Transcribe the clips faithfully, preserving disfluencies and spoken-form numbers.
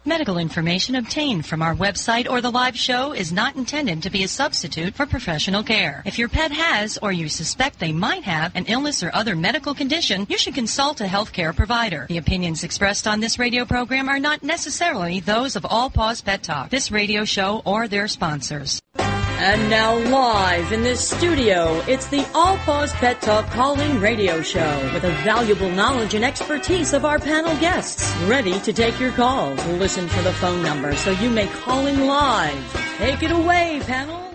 Medical information obtained from our website or the live show is not intended to be a substitute for professional care. If your pet has or you suspect they might have an illness or other medical condition, you should consult a healthcare provider. The opinions expressed on this radio program are not necessarily those of All Paws Pet Talk, this radio show, or their sponsors. And now live in this studio, it's the All Paws Pet Talk call-in radio show with the valuable knowledge and expertise of our panel guests, ready to take your calls. Listen for the phone number so you may call in live. Take it away, panel.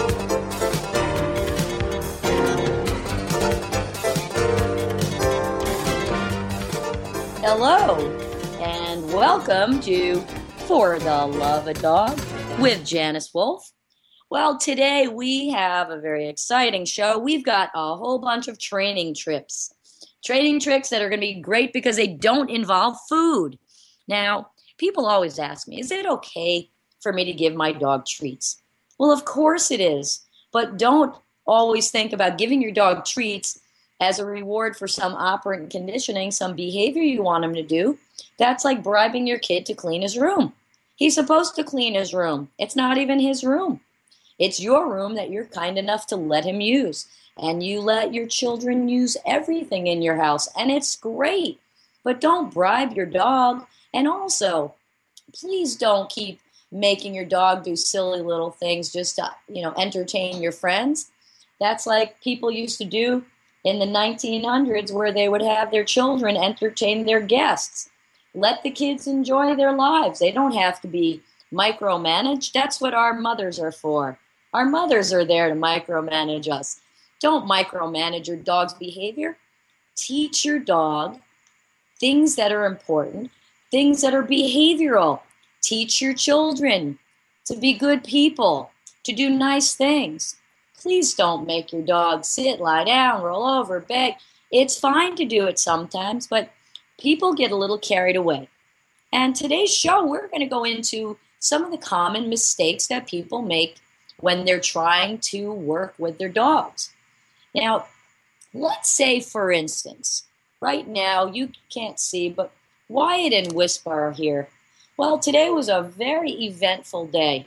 Hello, and welcome to For the Love of Dog with Janice Wolf. Well, today we have a very exciting show. We've got a whole bunch of training trips. Training tricks that are going to be great because they don't involve food. Now, people always ask me, is it okay for me to give my dog treats? Well, of course it is. But don't always think about giving your dog treats as a reward for some operant conditioning, some behavior you want him to do. That's like bribing your kid to clean his room. He's supposed to clean his room. It's not even his room. It's your room that you're kind enough to let him use. And you let your children use everything in your house. And it's great. But don't bribe your dog. And also, please don't keep making your dog do silly little things just to, you know, entertain your friends. That's like people used to do in the nineteen hundreds where they would have their children entertain their guests. Let the kids enjoy their lives. They don't have to be micromanaged. That's what our mothers are for. Our mothers are there to micromanage us. Don't micromanage your dog's behavior. Teach your dog things that are important, things that are behavioral. Teach your children to be good people, to do nice things. Please don't make your dog sit, lie down, roll over, beg. It's fine to do it sometimes, but people get a little carried away. And today's show, we're going to go into some of the common mistakes that people make when they're trying to work with their dogs. Now, let's say, for instance, right now, you can't see, but Wyatt and Wispa are here. Well, today was a very eventful day.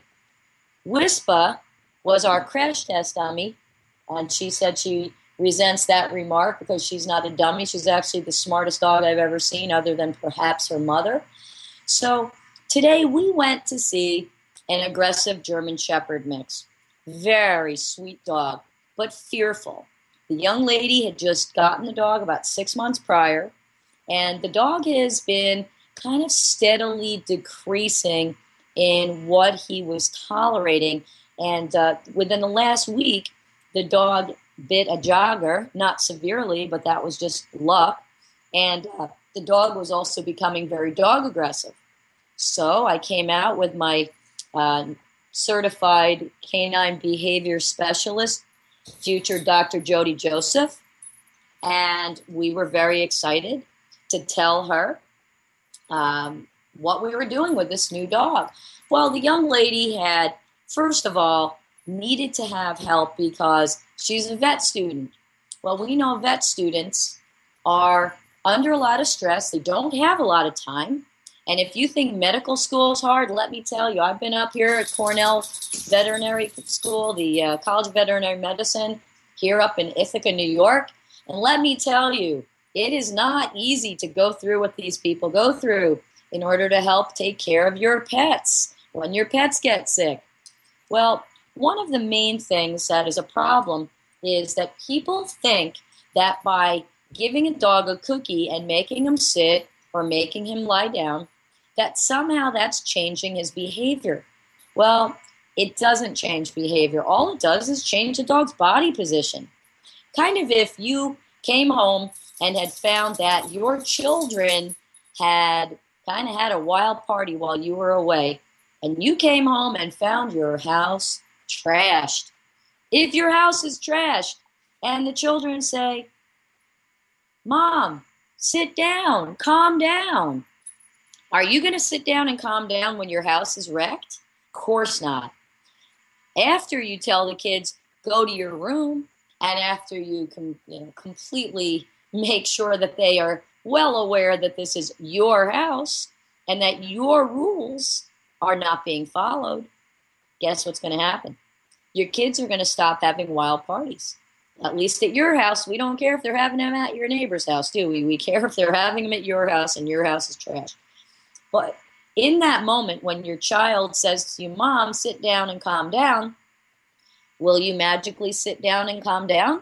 Wispa was our crash test dummy, and she said she resents that remark because she's not a dummy. She's actually the smartest dog I've ever seen, other than perhaps her mother. So today we went to see an aggressive German Shepherd mix. Very sweet dog, but fearful. The young lady had just gotten the dog about six months prior, and the dog has been kind of steadily decreasing in what he was tolerating. And uh, within the last week, the dog bit a jogger, not severely, but that was just luck. And uh, the dog was also becoming very dog aggressive. So I came out with my uh, certified canine behavior specialist, future Doctor Jody Joseph, and we were very excited to tell her um, what we were doing with this new dog. Well, the young lady had, first of all, needed to have help because she's a vet student. Well, we know vet students are under a lot of stress. They don't have a lot of time. And if you think medical school is hard, let me tell you, I've been up here at Cornell Veterinary School, the uh, College of Veterinary Medicine, here up in Ithaca, New York. And let me tell you, it is not easy to go through what these people go through in order to help take care of your pets when your pets get sick. Well, one of the main things that is a problem is that people think that by giving a dog a cookie and making him sit or making him lie down, that somehow that's changing his behavior. Well, it doesn't change behavior. All it does is change the dog's body position. Kind of if you came home and had found that your children had kind of had a wild party while you were away, and you came home and found your house trashed. If your house is trashed and the children say, "Mom, sit down, calm down," are you going to sit down and calm down when your house is wrecked? Of course not. After you tell the kids, go to your room, and after you can, you know, completely make sure that they are well aware that this is your house, and that your rules are not being followed, guess what's going to happen? Your kids are going to stop having wild parties. At least at your house. We don't care if they're having them at your neighbor's house, do we? We care if they're having them at your house and your house is trash. But in that moment when your child says to you, Mom, sit down and calm down, will you magically sit down and calm down?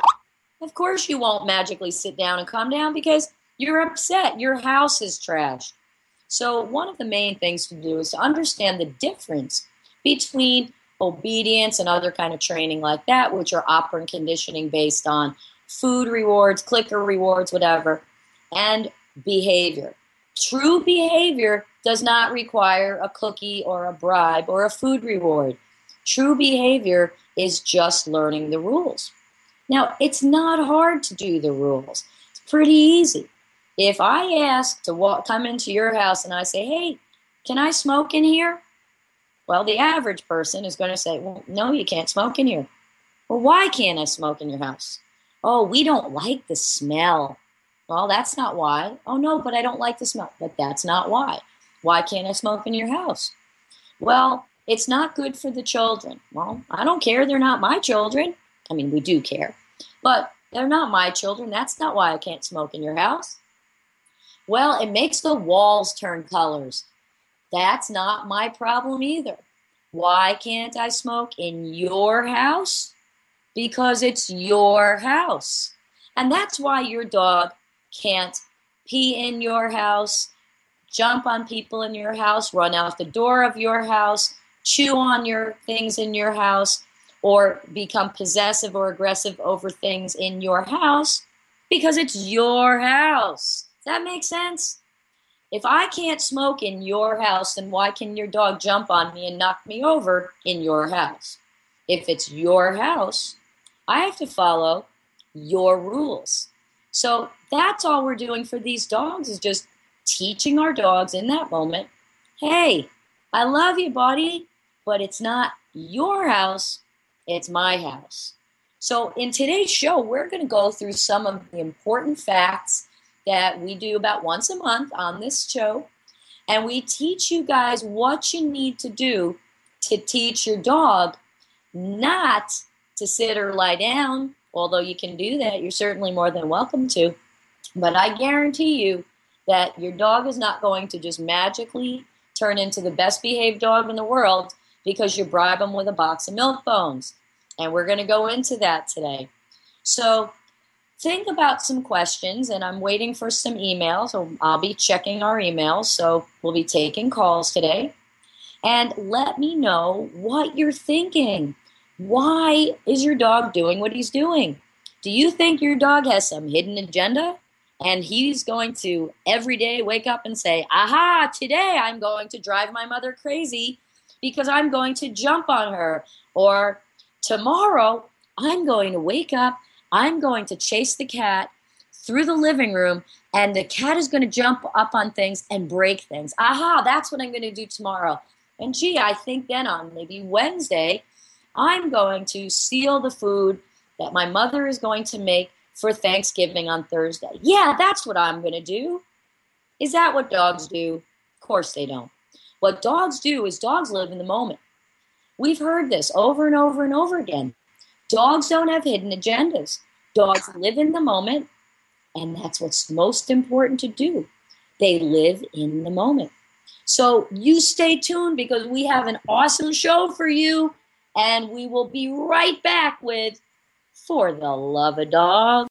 Of course you won't magically sit down and calm down because you're upset. Your house is trashed. So one of the main things to do is to understand the difference between obedience and other kind of training like that, which are operant conditioning based on food rewards, clicker rewards, whatever, and behavior. True behavior does not require a cookie or a bribe or a food reward. True behavior is just learning the rules. Now, it's not hard to do the rules. It's pretty easy. If I ask to walk, come into your house and I say, hey, can I smoke in here? Well, the average person is going to say, well, no, you can't smoke in here. Well, why can't I smoke in your house? Oh, we don't like the smell. Well, that's not why. Oh, no, but I don't like the smell. But that's not why. Why can't I smoke in your house? Well, it's not good for the children. Well, I don't care. They're not my children. I mean, we do care. But they're not my children. That's not why I can't smoke in your house. Well, it makes the walls turn colors. That's not my problem either. Why can't I smoke in your house? Because it's your house. And that's why your dog can't pee in your house, jump on people in your house, run out the door of your house, chew on your things in your house, or become possessive or aggressive over things in your house, because it's your house. Does that make sense? If I can't smoke in your house, then why can your dog jump on me and knock me over in your house? If it's your house, I have to follow your rules. So that's all we're doing for these dogs, is just teaching our dogs in that moment, hey, I love you, buddy, but it's not your house, it's my house. So in today's show, we're going to go through some of the important facts that we do about once a month on this show. And we teach you guys what you need to do to teach your dog not to sit or lie down, although you can do that. You're certainly more than welcome to. But I guarantee you that your dog is not going to just magically turn into the best behaved dog in the world because you bribe them with a box of milk bones. And we're going to go into that today. So think about some questions, and I'm waiting for some emails. So I'll be checking our emails, so we'll be taking calls today. And let me know what you're thinking. Why is your dog doing what he's doing? Do you think your dog has some hidden agenda? And he's going to every day wake up and say, aha, today I'm going to drive my mother crazy because I'm going to jump on her. Or tomorrow I'm going to wake up, I'm going to chase the cat through the living room, and the cat is going to jump up on things and break things. Aha, that's what I'm going to do tomorrow. And gee, I think then on maybe Wednesday, I'm going to steal the food that my mother is going to make for Thanksgiving on Thursday. Yeah, that's what I'm going to do. Is that what dogs do? Of course they don't. What dogs do is dogs live in the moment. We've heard this over and over and over again. Dogs don't have hidden agendas. Dogs live in the moment, and that's what's most important to do. They live in the moment. So you stay tuned because we have an awesome show for you, and we will be right back with For the Love of Dog.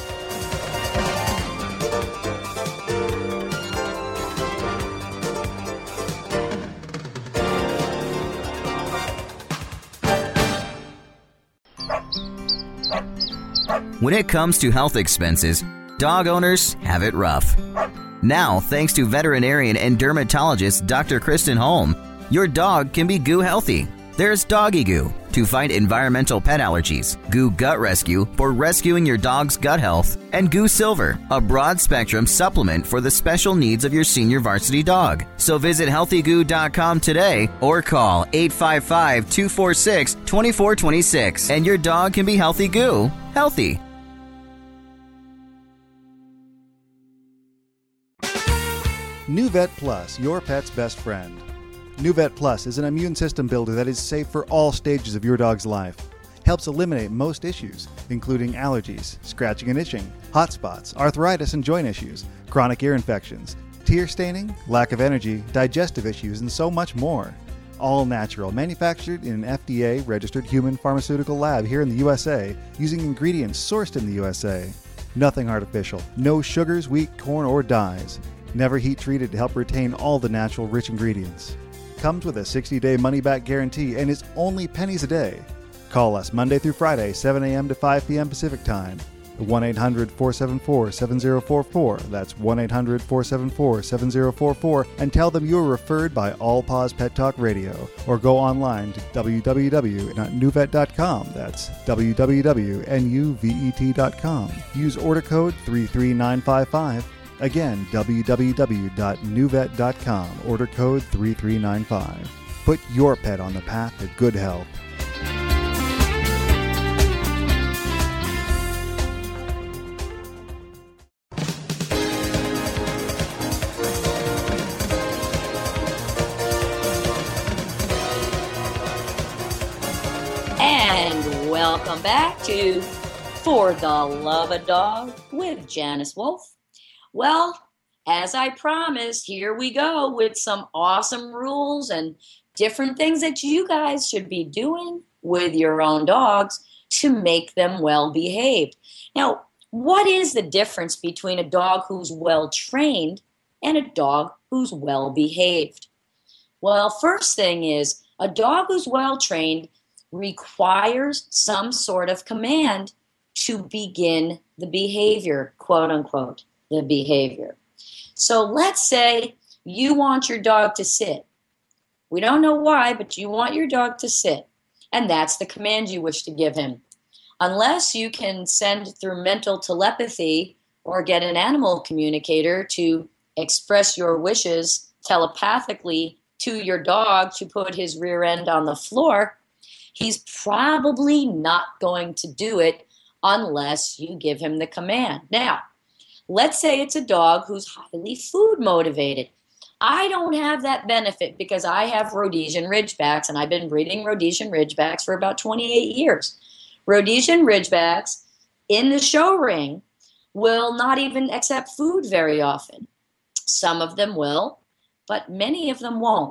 When it comes to health expenses, dog owners have it rough. Now, thanks to veterinarian and dermatologist Doctor Kristen Holm, your dog can be Goo Healthy. There's Doggy Goo to fight environmental pet allergies, Goo Gut Rescue for rescuing your dog's gut health, and Goo Silver, a broad-spectrum supplement for the special needs of your senior varsity dog. So visit healthy goo dot com today or call eight five five, two four six, two four two six, and your dog can be Healthy Goo Healthy. NuVet Plus, your pet's best friend. NuVet Plus is an immune system builder that is safe for all stages of your dog's life. Helps eliminate most issues, including allergies, scratching and itching, hot spots, arthritis and joint issues, chronic ear infections, tear staining, lack of energy, digestive issues, and so much more. All natural, manufactured in an F D A-registered human pharmaceutical lab here in the U S A, using ingredients sourced in the U S A. Nothing artificial, no sugars, wheat, corn, or dyes. Never heat treated to help retain all the natural rich ingredients. Comes with a sixty-day money-back guarantee and is only pennies a day. Call us Monday through Friday, seven a.m. to five p.m. Pacific Time. one eight hundred, four seven four, seven zero four four. That's one eight hundred, four seven four, seven zero four four. And tell them you were referred by All Paws Pet Talk Radio. Or go online to w w w dot nuvet dot com. That's w w w dot nuvet dot com. Use order code three three nine five five. Again, w w w dot nuvet dot com. Order code three three nine five. Put your pet on the path to good health. And welcome back to For the Love of Dog with Janice Wolf. Well, as I promised, here we go with some awesome rules and different things that you guys should be doing with your own dogs to make them well behaved. Now, what is the difference between a dog who's well trained and a dog who's well behaved? Well, first thing is a dog who's well trained requires some sort of command to begin the behavior, quote unquote. The behavior. So let's say you want your dog to sit. We don't know why, but you want your dog to sit. And that's the command you wish to give him. Unless you can send through mental telepathy or get an animal communicator to express your wishes telepathically to your dog to put his rear end on the floor, he's probably not going to do it unless you give him the command. Now, let's say it's a dog who's highly food motivated. I don't have that benefit because I have Rhodesian Ridgebacks, and I've been breeding Rhodesian Ridgebacks for about twenty-eight years. Rhodesian Ridgebacks in the show ring will not even accept food very often. Some of them will, but many of them won't.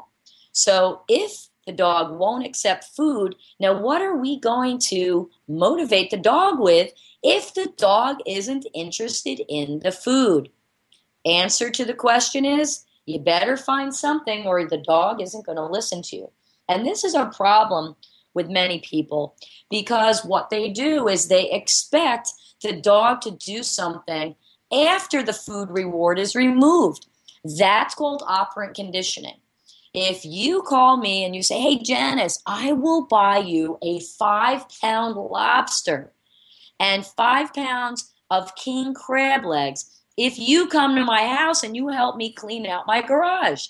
So if the dog won't accept food, now what are we going to motivate the dog with if the dog isn't interested in the food? Answer to the question is, you better find something or the dog isn't going to listen to you. And this is a problem with many people because what they do is they expect the dog to do something after the food reward is removed. That's called operant conditioning. If you call me and you say, hey, Janice, I will buy you a five-pound lobster and five pounds of king crab legs if you come to my house and you help me clean out my garage.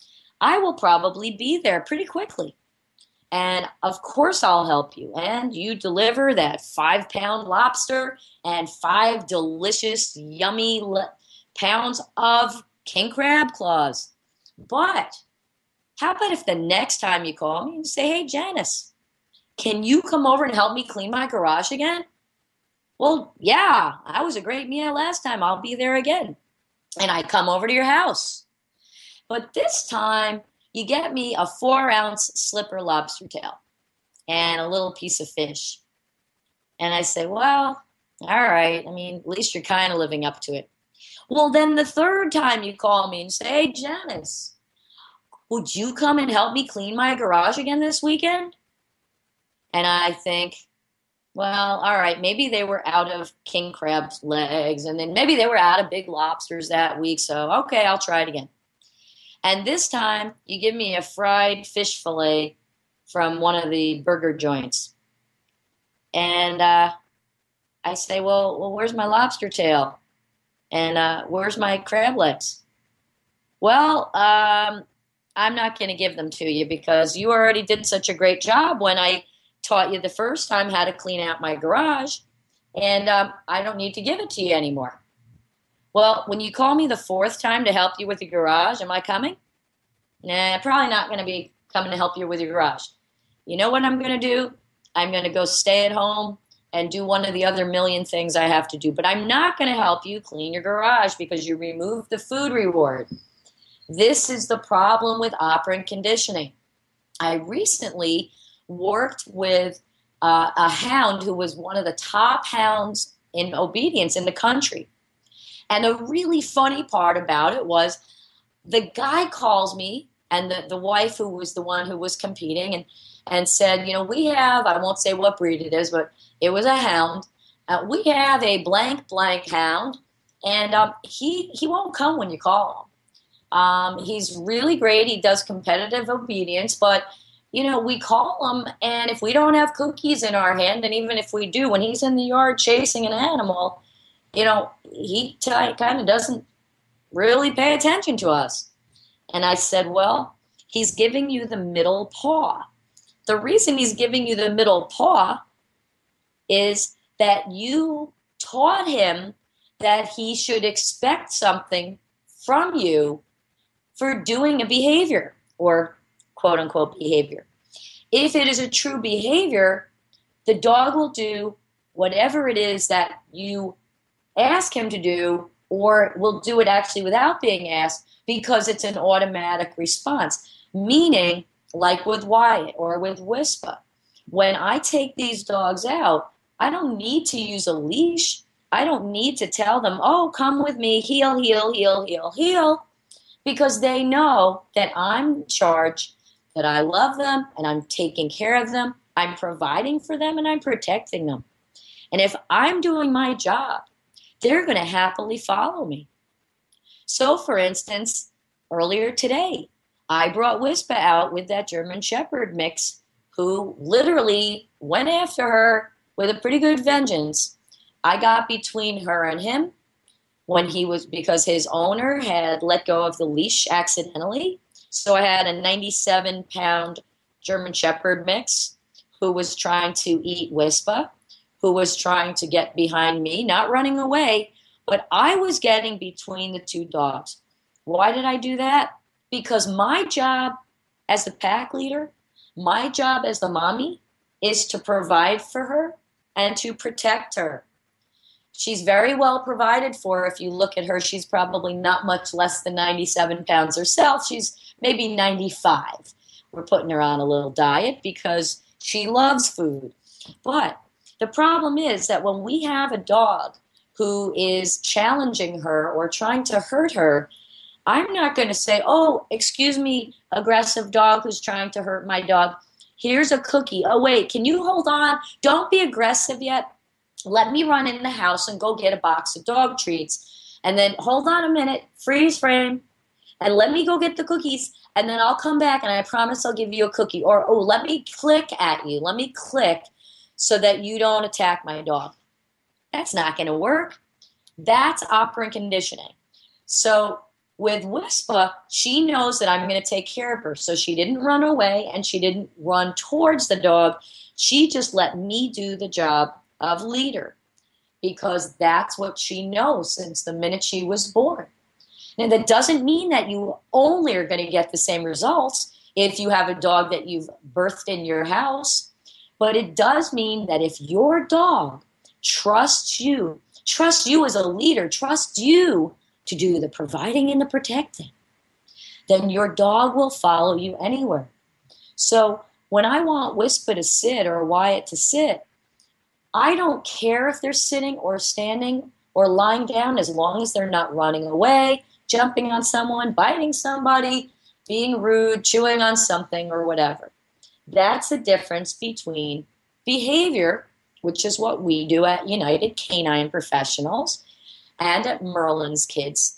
I will probably be there pretty quickly. And, of course, I'll help you. And you deliver that five-pound lobster and five delicious, yummy le- pounds of king crab claws. But how about if the next time you call me and say, hey, Janice, can you come over and help me clean my garage again? Well, yeah, that was a great meal last time. I'll be there again. And I come over to your house. But this time, you get me a four-ounce slipper lobster tail and a little piece of fish. And I say, well, all right. I mean, at least you're kind of living up to it. Well, then the third time you call me and say, hey, Janice, would you come and help me clean my garage again this weekend? And I think, well, all right, maybe they were out of king crab's legs, and then maybe they were out of big lobsters that week, so okay, I'll try it again. And this time, you give me a fried fish fillet from one of the burger joints. And uh, I say, well, well, where's my lobster tail? And uh, where's my crab legs? Well, um... I'm not going to give them to you because you already did such a great job when I taught you the first time how to clean out my garage, and um, I don't need to give it to you anymore. Well, when you call me the fourth time to help you with your garage, am I coming? Nah, probably not going to be coming to help you with your garage. You know what I'm going to do? I'm going to go stay at home and do one of the other million things I have to do. But I'm not going to help you clean your garage because you removed the food reward. This is the problem with operant conditioning. I recently worked with uh, a hound who was one of the top hounds in obedience in the country. And the really funny part about it was the guy calls me, and the, the wife who was the one who was competing, and, and said, you know, we have, I won't say what breed it is, but it was a hound. Uh, we have a blank, blank hound, and um, he, he won't come when you call him. Um, he's really great. He does competitive obedience, but, you know, we call him, and if we don't have cookies in our hand, and even if we do, when he's in the yard chasing an animal, you know, he t- kind of doesn't really pay attention to us. And I said, well, he's giving you the middle paw. The reason he's giving you the middle paw is that you taught him that he should expect something from you for doing a behavior, or quote unquote behavior. If it is a true behavior, the dog will do whatever it is that you ask him to do, or will do it actually without being asked, because it's an automatic response. Meaning, like with Wyatt or with Whisper, when I take these dogs out, I don't need to use a leash. I don't need to tell them, oh, come with me, heel, heel, heel, heel, heel, because they know that I'm in charge, that I love them, and I'm taking care of them, I'm providing for them, and I'm protecting them. And if I'm doing my job, they're going to happily follow me. So, for instance, earlier today, I brought Whisper out with that German Shepherd mix, who literally went after her with a pretty good vengeance. I got between her and him when he was, because his owner had let go of the leash accidentally. So I had a ninety-seven pound German Shepherd mix who was trying to eat Whisper, who was trying to get behind me, not running away, but I was getting between the two dogs. Why did I do that? Because my job as the pack leader, my job as the mommy, is to provide for her and to protect her. She's very well provided for. If you look at her, she's probably not much less than ninety-seven pounds herself. She's maybe ninety-five. We're putting her on a little diet because she loves food. But the problem is that when we have a dog who is challenging her or trying to hurt her, I'm not going to say, oh, excuse me, aggressive dog who's trying to hurt my dog. Here's a cookie. Oh, wait, can you hold on? Don't be aggressive yet. Let me run in the house and go get a box of dog treats. And then hold on a minute, freeze frame, and let me go get the cookies. And then I'll come back and I promise I'll give you a cookie. Or, oh, let me click at you. Let me click so that you don't attack my dog. That's not going to work. That's operant conditioning. So with Whisper, she knows that I'm going to take care of her. So she didn't run away and she didn't run towards the dog. She just let me do the job of leader, because that's what she knows since the minute she was born. And that doesn't mean that you only are going to get the same results if you have a dog that you've birthed in your house. But it does mean that if your dog trusts you, trusts you as a leader, trusts you to do the providing and the protecting, then your dog will follow you anywhere. So when I want Whisper to sit or Wyatt to sit, I don't care if they're sitting or standing or lying down, as long as they're not running away, jumping on someone, biting somebody, being rude, chewing on something, or whatever. That's the difference between behavior, which is what we do at United Canine Professionals and at Merlin's Kids.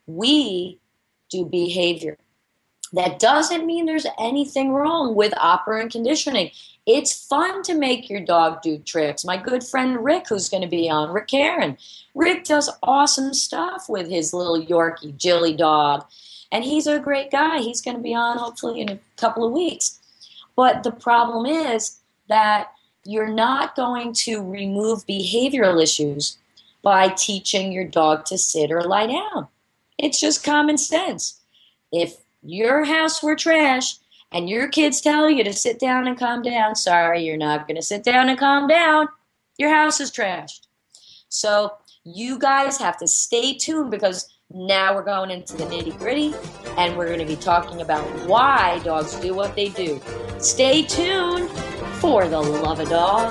We do behavior. That doesn't mean there's anything wrong with operant conditioning. It's fun to make your dog do tricks. My good friend Rick, who's going to be on, Rick Aaron. Rick does awesome stuff with his little Yorkie, Jilly dog. And he's a great guy. He's going to be on hopefully in a couple of weeks. But the problem is that you're not going to remove behavioral issues by teaching your dog to sit or lie down. It's just common sense. If your house were trash and your kids tell you to sit down and calm down, sorry, you're not going to sit down and calm down. Your house is trashed. So you guys have to stay tuned, because now we're going into the nitty-gritty, and we're going to be talking about why dogs do what they do. Stay tuned for the love of dog.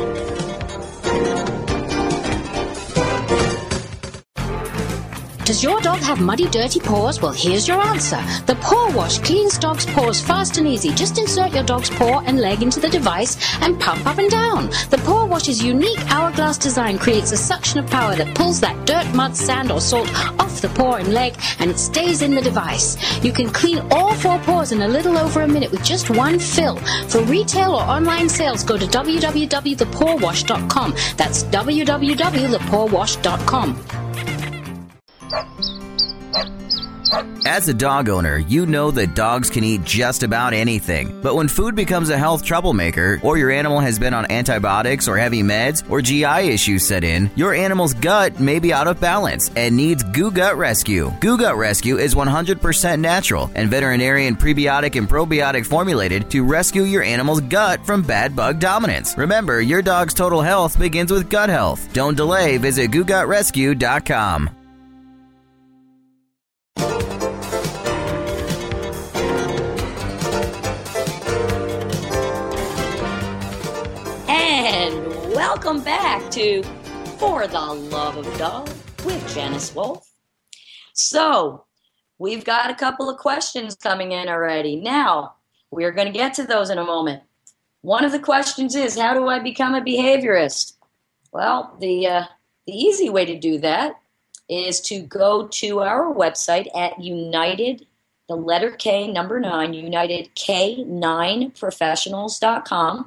Does your dog have muddy, dirty paws? Well, here's your answer. The Paw Wash cleans dogs' paws fast and easy. Just insert your dog's paw and leg into the device and pump up and down. The Paw Wash's unique hourglass design creates a suction of power that pulls that dirt, mud, sand, or salt off the paw and leg, and it stays in the device. You can clean all four paws in a little over a minute with just one fill. For retail or online sales, go to w w w dot the paw wash dot com. That's w w w dot the paw wash dot com. As a dog owner, you know that dogs can eat just about anything. But when food becomes a health troublemaker, or your animal has been on antibiotics or heavy meds, or G I issues set in, your animal's gut may be out of balance and needs Goo Gut Rescue. Goo Gut Rescue is one hundred percent natural and veterinarian prebiotic and probiotic formulated to rescue your animal's gut from bad bug dominance. Remember, your dog's total health begins with gut health. Don't delay. Visit goo gut rescue dot com. Welcome back to For the Love of Dog with Janice Wolf. So, we've got a couple of questions coming in already. Now, we're going to get to those in a moment. One of the questions is, how do I become a behaviorist? Well, the uh, the easy way to do that is to go to our website at United, the letter K, number nine, united k nine professionals dot com.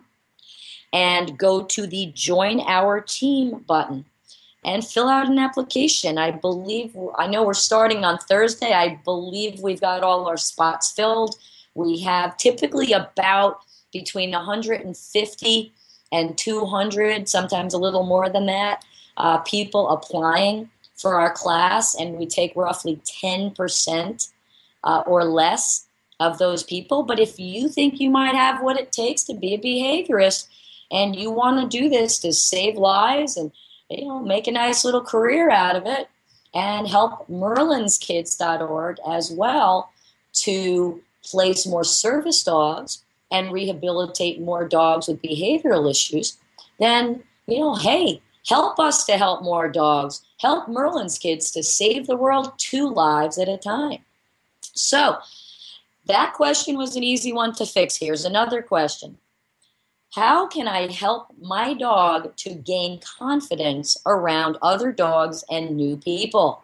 And go to the Join Our Team button and fill out an application. I believe, I know we're starting on Thursday. I believe we've got all our spots filled. We have typically about between one hundred fifty and two hundred, sometimes a little more than that, uh, people applying for our class, and we take roughly ten percent uh, or less of those people. But if you think you might have what it takes to be a behaviorist, and you want to do this to save lives and, you know, make a nice little career out of it, and help Merlin's Kids dot org as well to place more service dogs and rehabilitate more dogs with behavioral issues, then, you know, hey, help us to help more dogs. Help Merlin's Kids to save the world two lives at a time. So that question was an easy one to fix. Here's another question. How can I help my dog to gain confidence around other dogs and new people?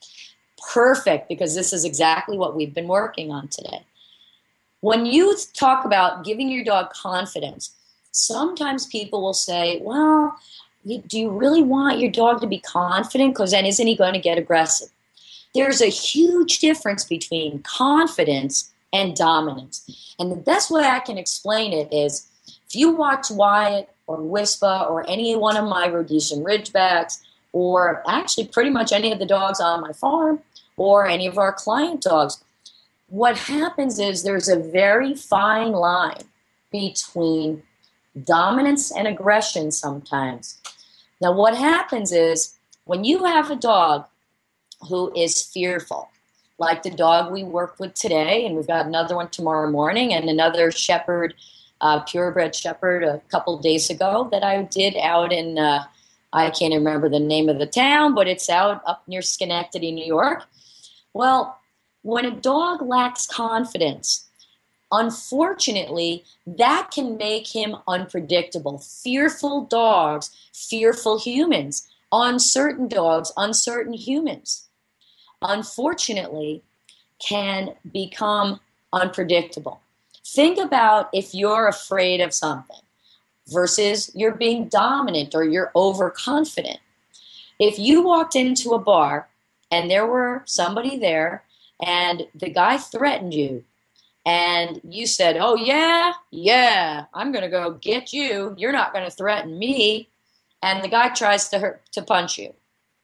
Perfect, because this is exactly what we've been working on today. When you talk about giving your dog confidence, sometimes people will say, well, do you really want your dog to be confident? Because then isn't he going to get aggressive? There's a huge difference between confidence and dominance. And the best way I can explain it is, if you watch Wyatt or Whisper or any one of my Rhodesian Ridgebacks, or actually pretty much any of the dogs on my farm, or any of our client dogs, what happens is there's a very fine line between dominance and aggression sometimes. Now what happens is, when you have a dog who is fearful, like the dog we worked with today, and we've got another one tomorrow morning, and another shepherd, Uh, purebred shepherd a couple days ago that I did out in, uh, I can't remember the name of the town, but it's out up near Schenectady, New York. Well, when a dog lacks confidence, unfortunately, that can make him unpredictable. Fearful dogs, fearful humans. Uncertain dogs, uncertain humans. Unfortunately, can become unpredictable. Think about if you're afraid of something versus you're being dominant or you're overconfident. If you walked into a bar and there were somebody there and the guy threatened you and you said, oh, yeah, yeah, I'm going to go get you. You're not going to threaten me. And the guy tries to hurt, to punch you.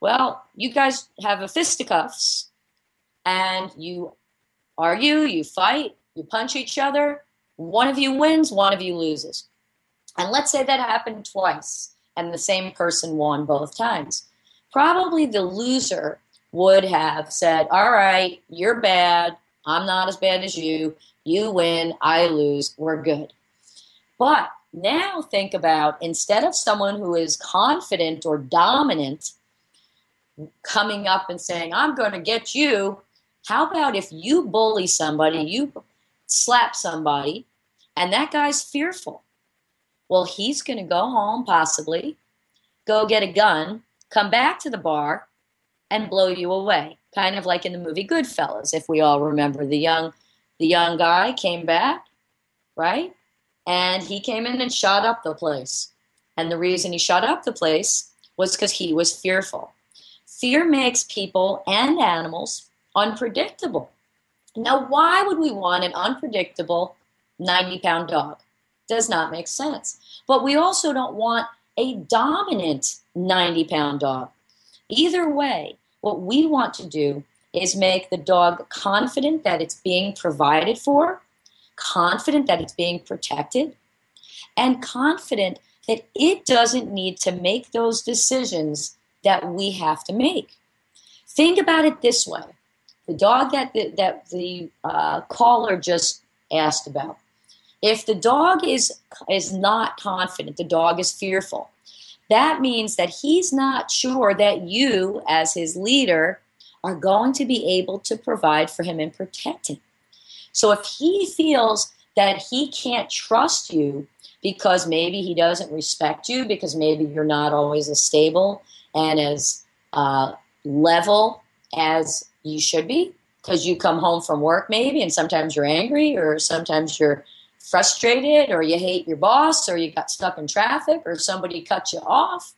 Well, you guys have a fisticuffs and you argue, you fight, you punch each other. One of you wins, one of you loses. And let's say that happened twice and the same person won both times. Probably the loser would have said, all right, you're bad. I'm not as bad as you. You win, I lose, we're good. But now think about, instead of someone who is confident or dominant coming up and saying, I'm going to get you, how about if you bully somebody, you slap somebody, and that guy's fearful? Well, he's going to go home, possibly, go get a gun, come back to the bar, and blow you away. Kind of like in the movie Goodfellas, if we all remember. The young, the young guy came back, right? And he came in and shot up the place. And the reason he shot up the place was because he was fearful. Fear makes people and animals unpredictable. Now, why would we want an unpredictable ninety-pound dog? Does not make sense. But we also don't want a dominant ninety-pound dog. Either way, what we want to do is make the dog confident that it's being provided for, confident that it's being protected, and confident that it doesn't need to make those decisions that we have to make. Think about it this way. The dog that the, that the uh, caller just asked about, if the dog is, is not confident, the dog is fearful, that means that he's not sure that you, as his leader, are going to be able to provide for him and protect him. So if he feels that he can't trust you because maybe he doesn't respect you, because maybe you're not always as stable and as uh, level as you should be, because you come home from work maybe and sometimes you're angry, or sometimes you're frustrated, or you hate your boss, or you got stuck in traffic, or somebody cut you off,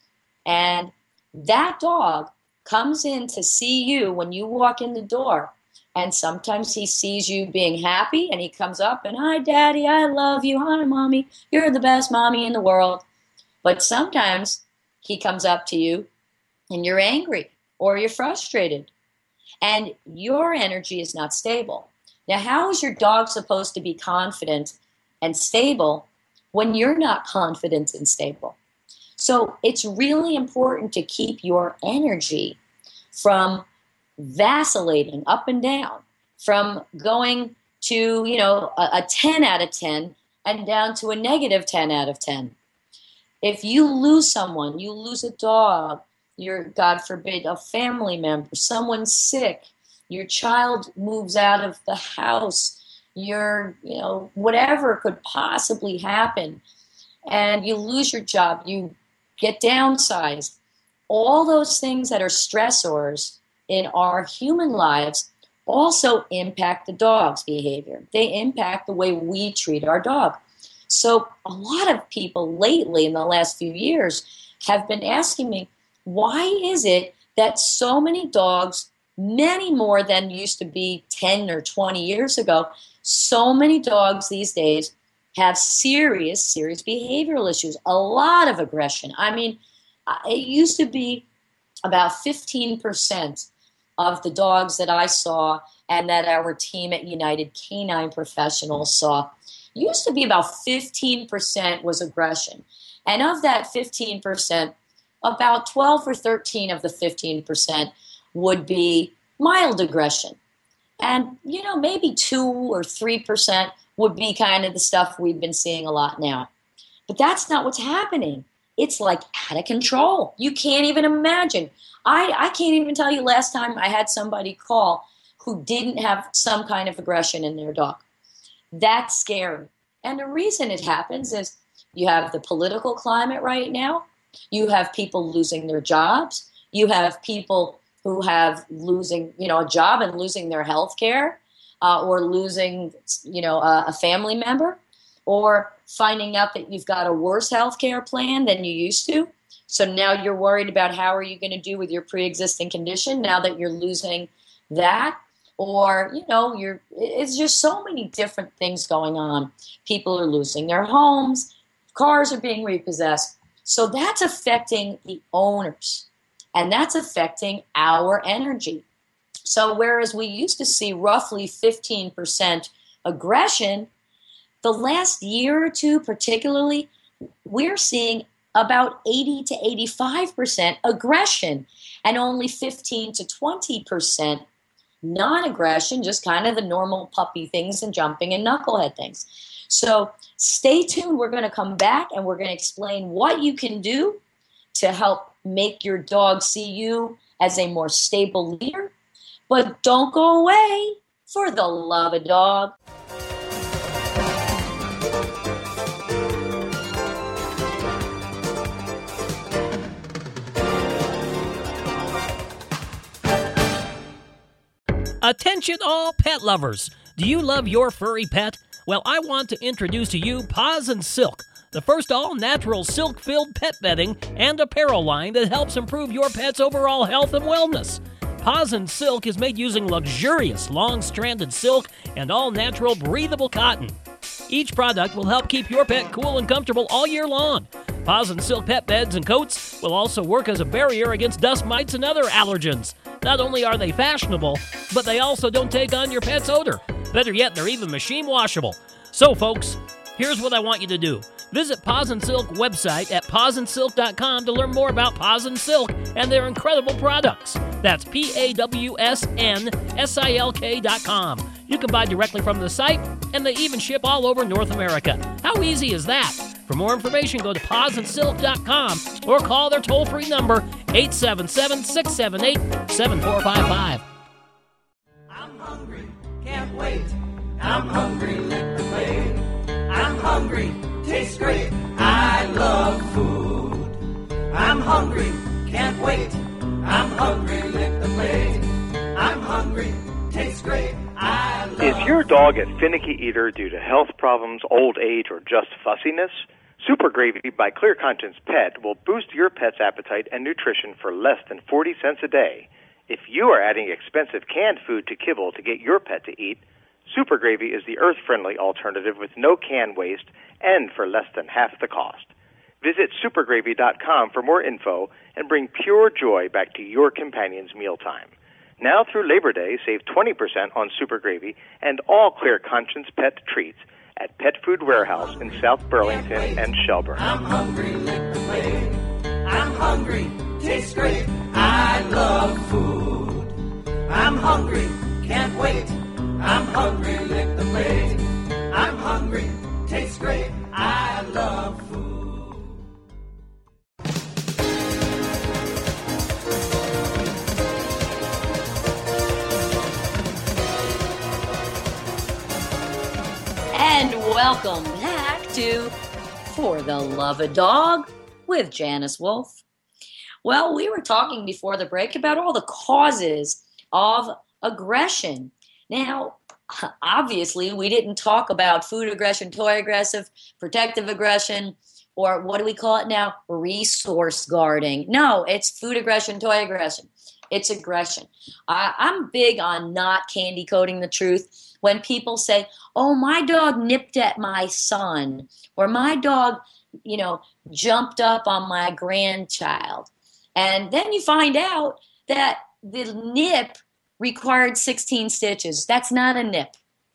and that dog comes in to see you when you walk in the door, and sometimes he sees you being happy and he comes up and, hi daddy, I love you, hi mommy, you're the best mommy in the world. But sometimes he comes up to you and you're angry or you're frustrated and your energy is not stable. Now, how is your dog supposed to be confident and stable when you're not confident and stable? So it's really important to keep your energy from vacillating up and down, from going to, you know, a, a ten out of ten and down to a negative ten out of ten. If you lose someone, you lose a dog, you're, God forbid, a family member, someone's sick, your child moves out of the house, you're, you know, whatever could possibly happen, and you lose your job, you get downsized, all those things that are stressors in our human lives also impact the dog's behavior. They impact the way we treat our dog. So a lot of people lately in the last few years have been asking me, why is it that so many dogs, many more than used to be ten or twenty years ago, so many dogs these days have serious, serious behavioral issues, a lot of aggression. I mean, it used to be about fifteen percent of the dogs that I saw and that our team at United Canine Professionals saw, used to be about fifteen percent was aggression. And of that fifteen percent, about twelve or thirteen of the fifteen percent would be mild aggression. And, you know, maybe two or three percent would be kind of the stuff we've been seeing a lot now. But that's not what's happening. It's like out of control. You can't even imagine. I, I can't even tell you last time I had somebody call who didn't have some kind of aggression in their dog. That's scary. And the reason it happens is you have the political climate right now. You have people losing their jobs. You have people who have losing, you know, a job and losing their health care, uh, or losing, you know, a, a family member, or finding out that you've got a worse health care plan than you used to. So now you're worried about how are you going to do with your pre-existing condition now that you're losing that. Or, you know, you're, it's just so many different things going on. People are losing their homes. Cars are being repossessed. So that's affecting the owners. And that's affecting our energy. So whereas we used to see roughly fifteen percent aggression, the last year or two particularly, we're seeing about eighty to eighty-five percent aggression and only fifteen to twenty percent non-aggression, just kind of the normal puppy things and jumping and knucklehead things. So stay tuned. We're going to come back and we're going to explain what you can do to help make your dog see you as a more stable leader. But don't go away, for the love of dog. Attention all pet lovers! Do you love your furry pet? Well, I want to introduce to you Paws and Silk, the first all-natural silk-filled pet bedding and apparel line that helps improve your pet's overall health and wellness. Paws and Silk is made using luxurious long-stranded silk and all-natural breathable cotton. Each product will help keep your pet cool and comfortable all year long. Paws and Silk pet beds and coats will also work as a barrier against dust mites and other allergens. Not only are they fashionable, but they also don't take on your pet's odor. Better yet, they're even machine washable. So folks, here's what I want you to do. Visit Paws and Silk website at paws and silk dot com to learn more about Paws and Silk and their incredible products. That's P A W S N S I L K dot com. You can buy directly from the site, and they even ship all over North America. How easy is that? For more information, go to paws and silk dot com or call their toll-free number, eight seven seven, six seven eight, seven four five five. I'm hungry, can't wait. I'm hungry, lick the plate. I'm hungry, tastes great. I love food. I'm hungry, can't wait. I'm hungry, lick the plate. I'm hungry, tastes great. I love Is your dog a finicky eater due to health problems, old age, or just fussiness? Super Gravy by Clear Conscience Pet will boost your pet's appetite and nutrition for less than forty cents a day. If you are adding expensive canned food to kibble to get your pet to eat, Super Gravy is the earth-friendly alternative with no can waste and for less than half the cost. Visit super gravy dot com for more info and bring pure joy back to your companion's mealtime. Now through Labor Day, save twenty percent on Super Gravy and all Clear Conscience Pet treats at Pet Food Warehouse in South Burlington and Shelburne. I'm hungry, lick the plate. I'm hungry, tastes great. I love food. I'm hungry, can't wait. I'm hungry, lick the plate. I'm hungry, tastes great. I love food. And welcome back to For the Love of Dog with Janice Wolf. Well, we were talking before the break about all the causes of aggression. Now, obviously, we didn't talk about food aggression, toy aggressive, protective aggression, or what do we call it now? Resource guarding. No, it's food aggression, toy aggression. It's aggression. I, I'm big on not candy coating the truth. When people say, oh, my dog nipped at my son, or my dog, you know, jumped up on my grandchild. And then you find out that the nip required sixteen stitches. That's not a nip.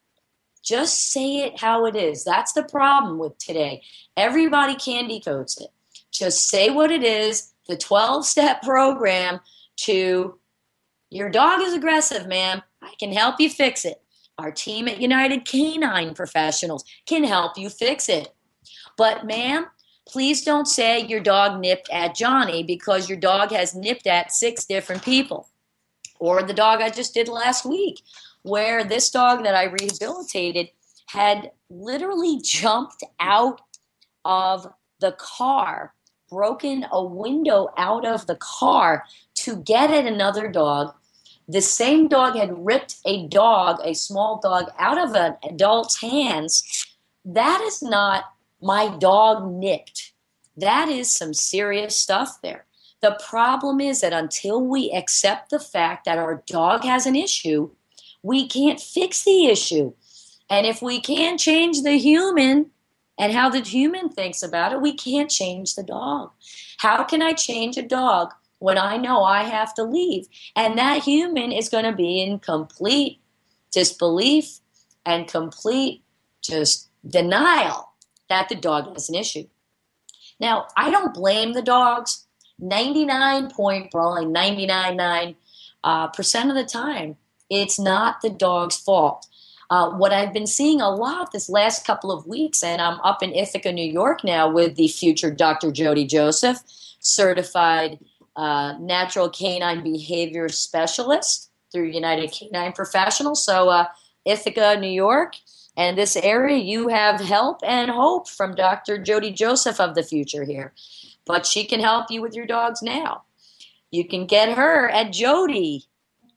Just say it how it is. That's the problem with today. Everybody candy coats it. Just say what it is, the twelve-step program to your dog is aggressive, ma'am. I can help you fix it. Our team at United Canine Professionals can help you fix it. But, ma'am, please don't say your dog nipped at Johnny because your dog has nipped at six different people. Or the dog I just did last week, where this dog that I rehabilitated had literally jumped out of the car, broken a window out of the car to get at another dog. The same dog had ripped a dog, a small dog, out of an adult's hands. That is not my dog nipped. That is some serious stuff there. The problem is that until we accept the fact that our dog has an issue, we can't fix the issue. And if we can't change the human and how the human thinks about it, we can't change the dog. How can I change a dog when I know I have to leave. And that human is going to be in complete disbelief and complete just denial that the dog has an issue. Now, I don't blame the dogs. ninety-nine point, probably ninety-nine point nine uh, percent of the time, it's not the dog's fault. Uh, what I've been seeing a lot this last couple of weeks, and I'm up in Ithaca, New York now with the future Doctor Jody Joseph, certified uh, natural canine behavior specialist through United Canine Professionals. So uh, Ithaca, New York, and this area, you have help and hope from Doctor Jody Joseph of the future here. But she can help you with your dogs now. You can get her at Jody,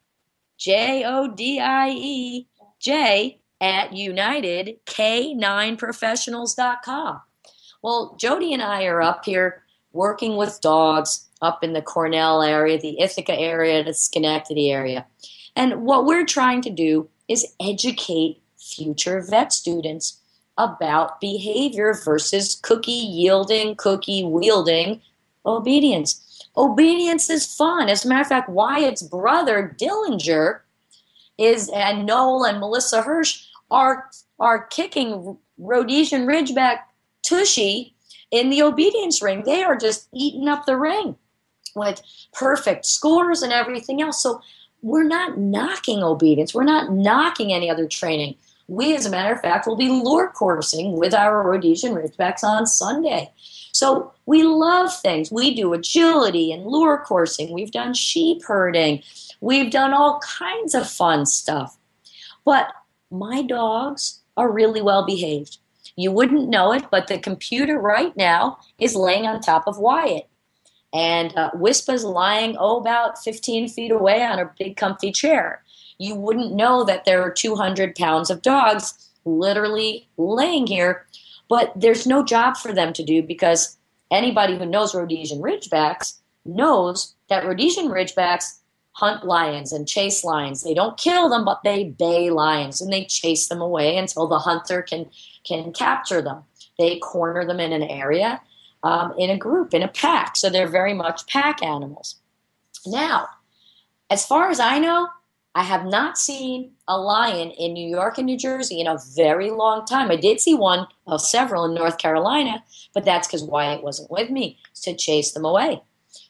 J O D I E, J, at United K nine Professionals dot com. Well, Jody and I are up here working with dogs up in the Cornell area, the Ithaca area, the Schenectady area. And what we're trying to do is educate future vet students about behavior versus cookie yielding, cookie wielding obedience. Obedience is fun. As a matter of fact, Wyatt's brother, Dillinger, is, and Noel and Melissa Hirsch are, are kicking Rhodesian Ridgeback Tushy in the obedience ring. They are just eating up the ring with perfect scores and everything else. So we're not knocking obedience. We're not knocking any other training. We, as a matter of fact, will be lure coursing with our Rhodesian Ridgebacks on Sunday. So we love things. We do agility and lure coursing. We've done sheep herding. We've done all kinds of fun stuff. But my dogs are really well behaved. You wouldn't know it, but the computer right now is laying on top of Wyatt. And uh, Wispa's lying, oh, about fifteen feet away on a big comfy chair. You wouldn't know that there are two hundred pounds of dogs literally laying here, but there's no job for them to do because anybody who knows Rhodesian Ridgebacks knows that Rhodesian Ridgebacks hunt lions and chase lions. They don't kill them, but they bay lions, and they chase them away until the hunter can, can capture them. They corner them in an area, um, in a group, in a pack, so they're very much pack animals. Now, as far as I know, I have not seen a lion in New York and New Jersey in a very long time. I did see one, well, several in North Carolina, but that's because Wyatt wasn't with me to chase them away.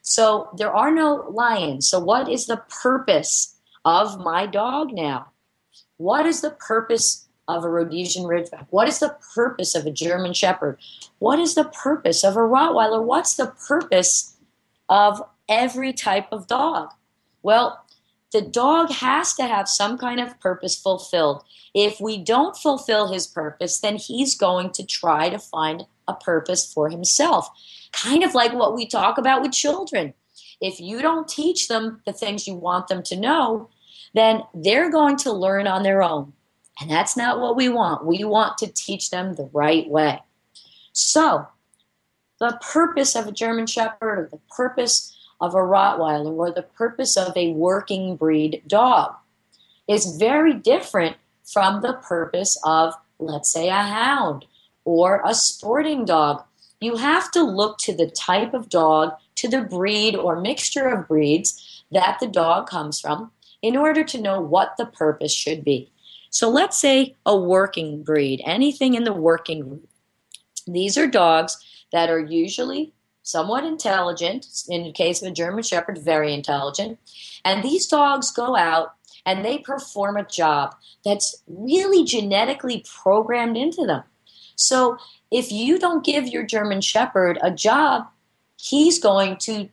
So there are no lions. So what is the purpose of my dog now? What is the purpose of a Rhodesian Ridgeback? What is the purpose of a German Shepherd? What is the purpose of a Rottweiler? What's the purpose of every type of dog? Well, the dog has to have some kind of purpose fulfilled. If we don't fulfill his purpose, then he's going to try to find a purpose for himself. Kind of like what we talk about with children. If you don't teach them the things you want them to know, then they're going to learn on their own. And that's not what we want. We want to teach them the right way. So, the purpose of a German Shepherd, or the purpose of a Rottweiler, or the purpose of a working breed dog is very different from the purpose of, let's say, a hound or a sporting dog. You have to look to the type of dog, to the breed or mixture of breeds that the dog comes from in order to know what the purpose should be. So let's say a working breed, anything in the working group. These are dogs that are usually somewhat intelligent, in the case of a German Shepherd, very intelligent. And these dogs go out and they perform a job that's really genetically programmed into them. So if you don't give your German Shepherd a job, he's going to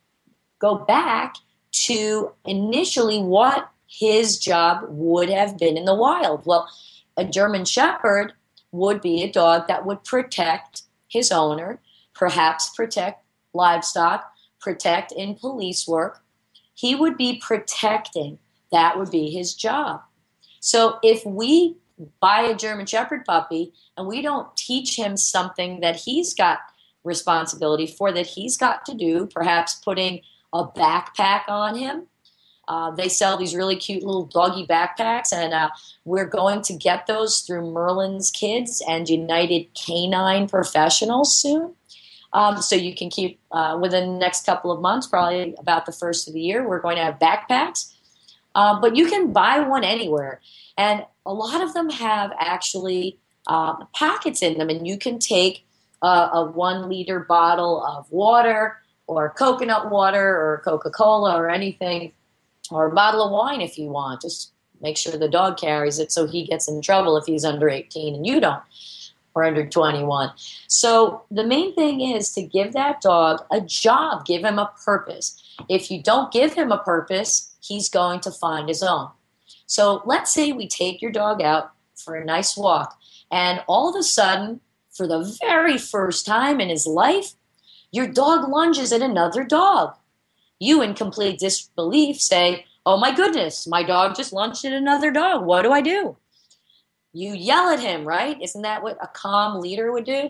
go back to initially what his job would have been in the wild. Well, a German Shepherd would be a dog that would protect his owner, perhaps protect livestock, protect in police work. He would be protecting. That would be his job. So if we buy a German Shepherd puppy and we don't teach him something that he's got responsibility for, that he's got to do, perhaps putting a backpack on him. Uh, they sell these really cute little doggy backpacks, and uh, we're going to get those through Merlin's Kids and United Canine Professionals soon. Um, so you can keep, uh, within the next couple of months, probably about the first of the year, we're going to have backpacks. Uh, but you can buy one anywhere. And a lot of them have actually um, pockets in them, and you can take uh, a one liter bottle of water or coconut water or Coca-Cola or anything, or a bottle of wine if you want. Just make sure the dog carries it so he gets in trouble if he's under eighteen and you don't, or under twenty-one. So the main thing is to give that dog a job, give him a purpose. If you don't give him a purpose, he's going to find his own. So let's say we take your dog out for a nice walk, and all of a sudden, for the very first time in his life, your dog lunges at another dog. You, in complete disbelief, say, "Oh my goodness, my dog just lunged at another dog. What do I do?" You yell at him, right? Isn't that what a calm leader would do?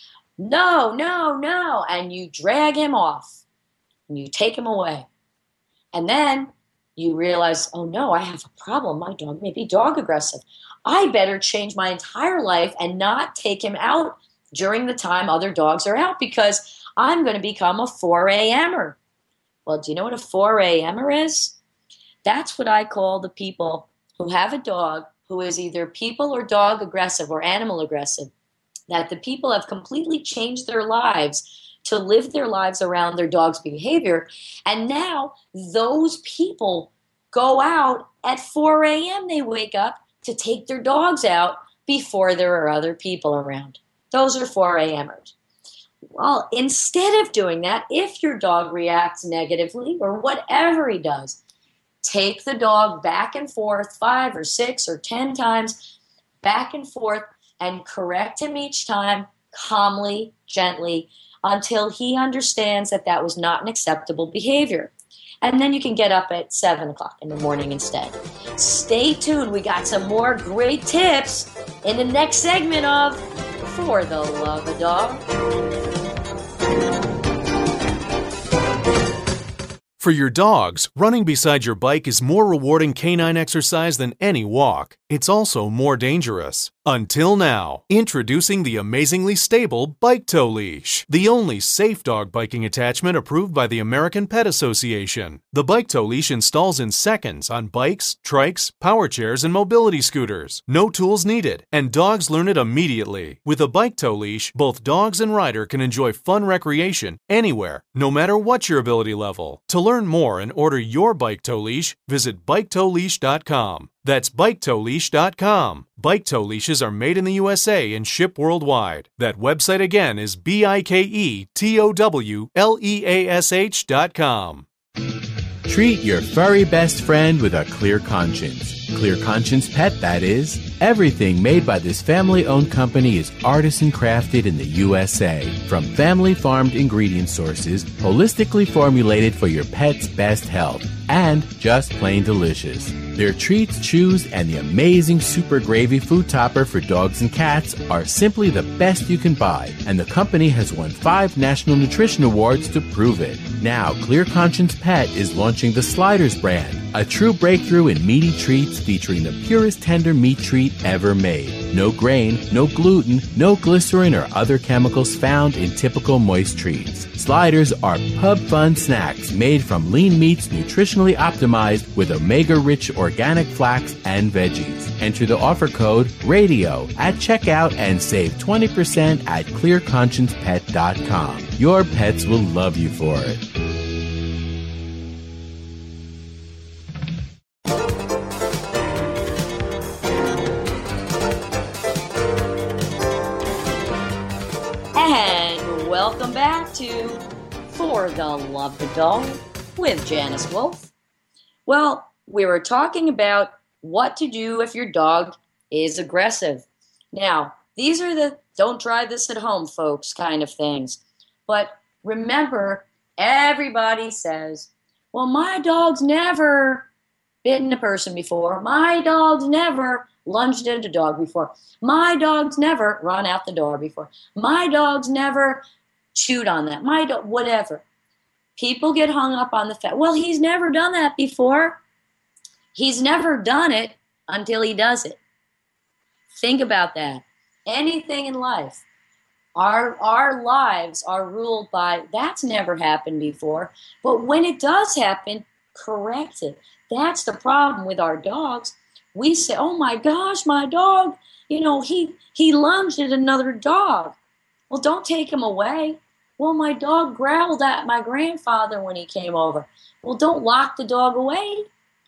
No, no, no. And you drag him off. And you take him away. And then you realize, oh no, I have a problem. My dog may be dog aggressive. I better change my entire life and not take him out during the time other dogs are out, because I'm going to become a four a.m.er. Well, do you know what a four a.m.er is? That's what I call the people who have a dog who is either people or dog aggressive or animal aggressive, that the people have completely changed their lives to live their lives around their dog's behavior. And now those people go out at four a.m. They wake up to take their dogs out before there are other people around. Those are four a.m.ers. Well, instead of doing that, if your dog reacts negatively or whatever he does, take the dog back and forth five or six or ten times, back and forth, and correct him each time calmly, gently, until he understands that that was not an acceptable behavior. And then you can get up at seven o'clock in the morning instead. Stay tuned. We got some more great tips in the next segment of For the Love of Dog. For your dogs, running beside your bike is more rewarding canine exercise than any walk. It's also more dangerous. Until now, introducing the amazingly stable Bike Tow Leash, the only safe dog biking attachment approved by the American Pet Association. The Bike Tow Leash installs in seconds on bikes, trikes, power chairs, and mobility scooters. No tools needed, and dogs learn it immediately. With a Bike Tow Leash, both dogs and rider can enjoy fun recreation anywhere, no matter what your ability level. To learn more and order your Bike Tow Leash, visit bike tow leash dot com. That's bike tow leash dot com. Bike Tow Leashes are made in the U S A and ship worldwide. That website again is B I K E T O W L E A S H dot com. Treat your furry best friend with a clear conscience. Clear Conscience Pet, that is. Everything made by this family-owned company is artisan crafted in the U S A. From family-farmed ingredient sources, holistically formulated for your pet's best health, and just plain delicious. Their treats, chews, and the amazing Super Gravy food topper for dogs and cats are simply the best you can buy, and the company has won five National Nutrition Awards to prove it. Now, Clear Conscience Pet is launching the Sliders brand, a true breakthrough in meaty treats featuring the purest tender meat treat ever made. No grain, no gluten, no glycerin or other chemicals found in typical moist treats. Sliders are pub fun snacks made from lean meats nutritionally optimized with omega-rich organic flax and veggies. Enter the offer code RADIO at checkout and save twenty percent at clear conscience pet dot com. Your pets will love you for it. And welcome back to For the Love of Dog with Janice Wolf. Well, we were talking about what to do if your dog is aggressive. Now, these are the don't try this at home, folks, kind of things. But remember, everybody says, well, my dog's never bitten a person before. My dog's never lunged at a dog before. My dog's never run out the door before. My dog's never chewed on that. My dog, whatever. People get hung up on the fact, well, he's never done that before. He's never done it until he does it. Think about that. Anything in life. Our, our lives are ruled by, that's never happened before. But when it does happen, correct it. That's the problem with our dogs. We say, oh my gosh, my dog, you know, he, he lunged at another dog. Well, don't take him away. Well, my dog growled at my grandfather when he came over. Well, don't lock the dog away.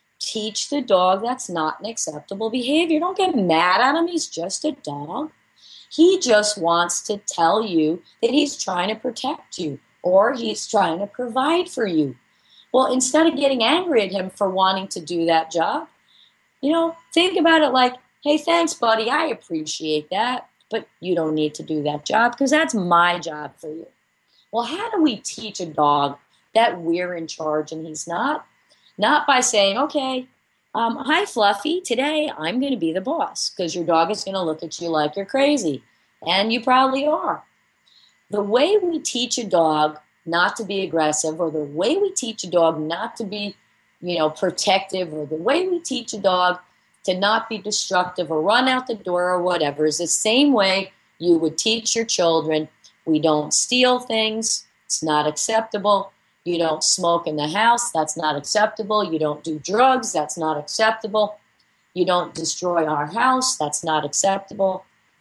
Teach the dog that's not an acceptable behavior. Don't get mad at him. He's just a dog. He just wants to tell you that he's trying to protect you or he's trying to provide for you. Well, instead of getting angry at him for wanting to do that job, you know, think about it like, hey, thanks, buddy. I appreciate that, but you don't need to do that job because that's my job for you. Well, how do we teach a dog that we're in charge and he's not? Not by saying, okay, Um, hi, Fluffy. Today I'm going to be the boss because your dog is going to look at you like you're crazy. And you probably are. The way we teach a dog not to be aggressive, or the way we teach a dog not to be, you know, protective, or the way we teach a dog to not be destructive or run out the door or whatever, is the same way you would teach your children. We don't steal things. It's not acceptable. You don't smoke in the house. That's not acceptable. You don't do drugs. That's not acceptable. You don't destroy our house. That's not acceptable.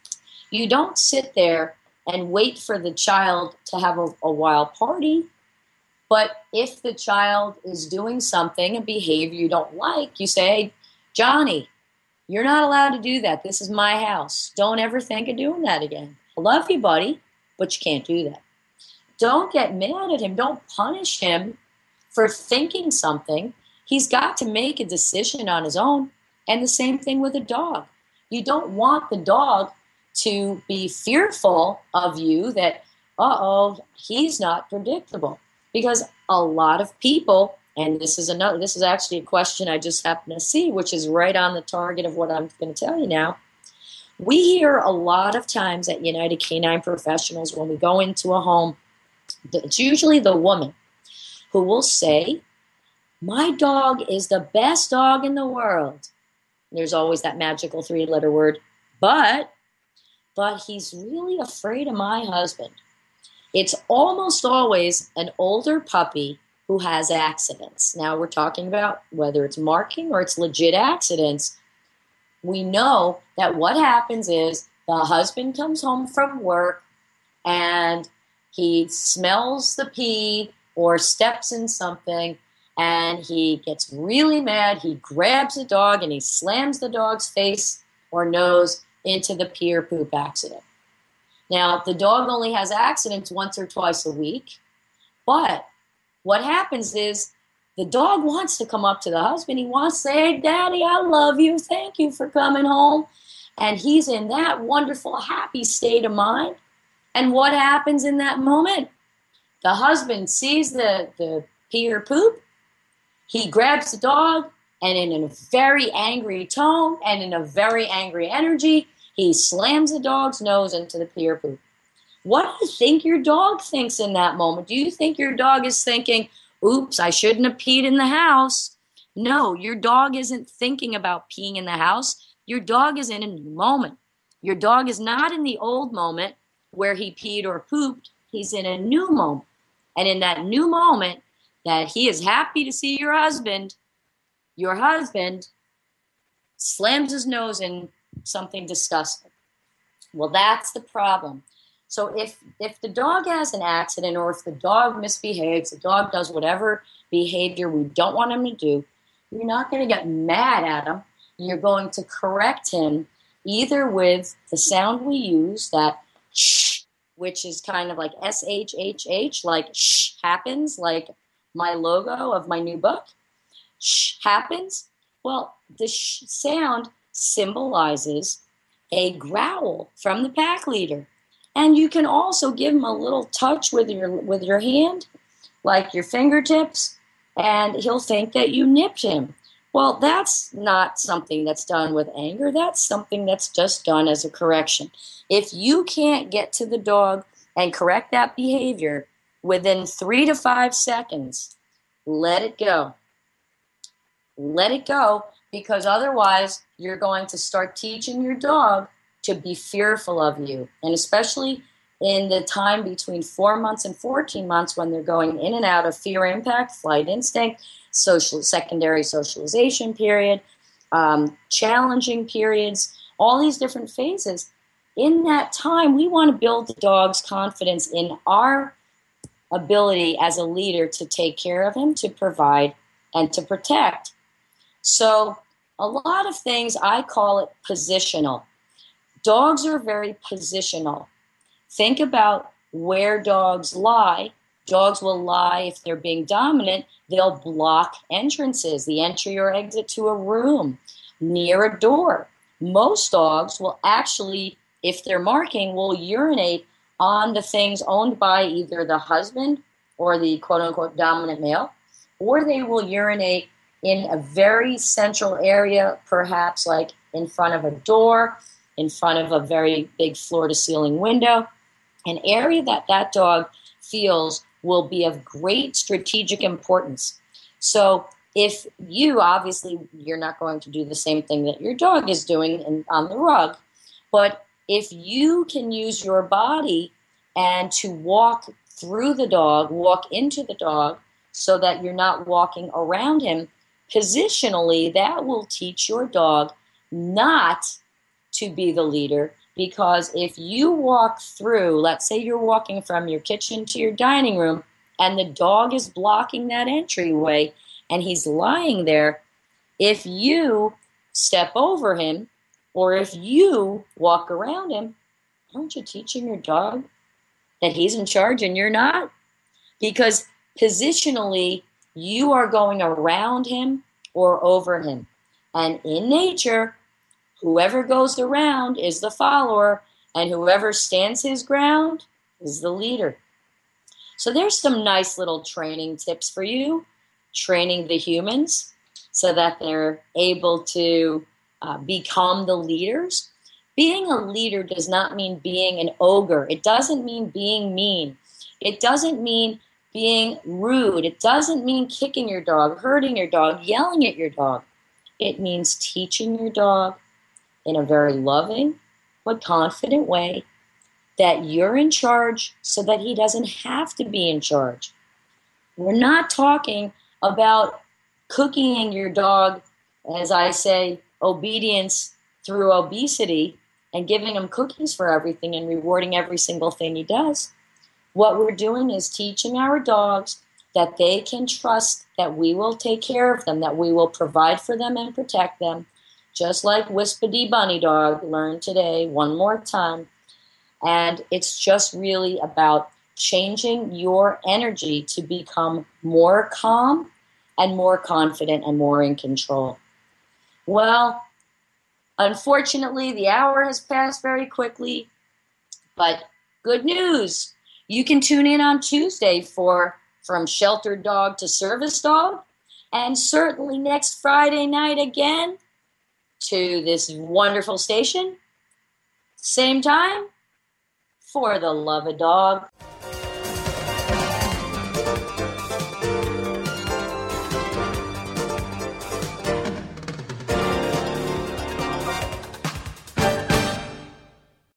You don't sit there and wait for the child to have a, a wild party. But if the child is doing something, a behavior you don't like, you say, hey, Johnny, you're not allowed to do that. This is my house. Don't ever think of doing that again. I love you, buddy, but you can't do that. Don't get mad at him. Don't punish him for thinking something. He's got to make a decision on his own. And the same thing with a dog. You don't want the dog to be fearful of you that, uh-oh, he's not predictable. Because a lot of people, and this is another, this is actually a question I just happened to see, which is right on the target of what I'm going to tell you now. We hear a lot of times at United Canine Professionals when we go into a home, it's usually the woman who will say, my dog is the best dog in the world. There's always that magical three-letter word, but, but he's really afraid of my husband. It's almost always an older puppy who has accidents. Now we're talking about whether it's marking or it's legit accidents. We know that what happens is the husband comes home from work and he smells the pee or steps in something and he gets really mad. He grabs the dog and he slams the dog's face or nose into the pee or poop accident. Now, the dog only has accidents once or twice a week, but what happens is the dog wants to come up to the husband. He wants to say, hey, Daddy, I love you. Thank you for coming home. And he's in that wonderful, happy state of mind. And what happens in that moment? The husband sees the, the pee or poop. He grabs the dog, and in a very angry tone and in a very angry energy, he slams the dog's nose into the pee or poop. What do you think your dog thinks in that moment? Do you think your dog is thinking, oops, I shouldn't have peed in the house? No, your dog isn't thinking about peeing in the house. Your dog is in a new moment. Your dog is not in the old moment where he peed or pooped. He's in a new moment. And in that new moment that he is happy to see your husband, your husband slams his nose in something disgusting. Well, that's the problem. So if if the dog has an accident or if the dog misbehaves, the dog does whatever behavior we don't want him to do, you're not going to get mad at him. You're going to correct him either with the sound we use, that shh, which is kind of like S H H H, like shh happens, like my logo of my new book. Shh happens. Well, the shh sound symbolizes a growl from the pack leader. And you can also give him a little touch with your with your hand, like your fingertips, and he'll think that you nipped him. Well, that's not something that's done with anger. That's something that's just done as a correction. If you can't get to the dog and correct that behavior within three to five seconds, let it go. Let it go, because otherwise you're going to start teaching your dog to be fearful of you. And especially in the time between four months and fourteen months when they're going in and out of fear impact, flight instinct, social secondary socialization period, um, challenging periods, all these different phases. In that time, we want to build the dog's confidence in our ability as a leader to take care of him, to provide, and to protect. So a lot of things, I call it positional. Dogs are very positional. Think about where dogs lie. Dogs will lie if they're being dominant. They'll block entrances, the entry or exit to a room, near a door. Most dogs will actually, if they're marking, will urinate on the things owned by either the husband or the quote-unquote dominant male, or they will urinate in a very central area, perhaps like in front of a door, in front of a very big floor-to-ceiling window, an area that that dog feels will be of great strategic importance. So if you, obviously, you're not going to do the same thing that your dog is doing in, on the rug, but if you can use your body and to walk through the dog, walk into the dog, so that you're not walking around him, positionally, that will teach your dog not to be the leader. Because if you walk through, let's say you're walking from your kitchen to your dining room, and the dog is blocking that entryway, and he's lying there, if you step over him, or if you walk around him, aren't you teaching your dog that he's in charge and you're not? Because positionally, you are going around him or over him. And in nature, whoever goes around is the follower, and whoever stands his ground is the leader. So there's some nice little training tips for you. Training the humans so that they're able to uh, become the leaders. Being a leader does not mean being an ogre. It doesn't mean being mean. It doesn't mean being rude. It doesn't mean kicking your dog, hurting your dog, yelling at your dog. It means teaching your dog in a very loving but confident way that you're in charge so that he doesn't have to be in charge. We're not talking about cookieing your dog, as I say, obedience through obesity, and giving him cookies for everything and rewarding every single thing he does. What we're doing is teaching our dogs that they can trust that we will take care of them, that we will provide for them and protect them, just like Wispy Bunny Dog learned today one more time. And it's just really about changing your energy to become more calm and more confident and more in control. Well, unfortunately, the hour has passed very quickly, but good news. You can tune in on Tuesday for From Sheltered Dog to Service Dog, and certainly next Friday night again to this wonderful station. Same time, For the Love of Dog.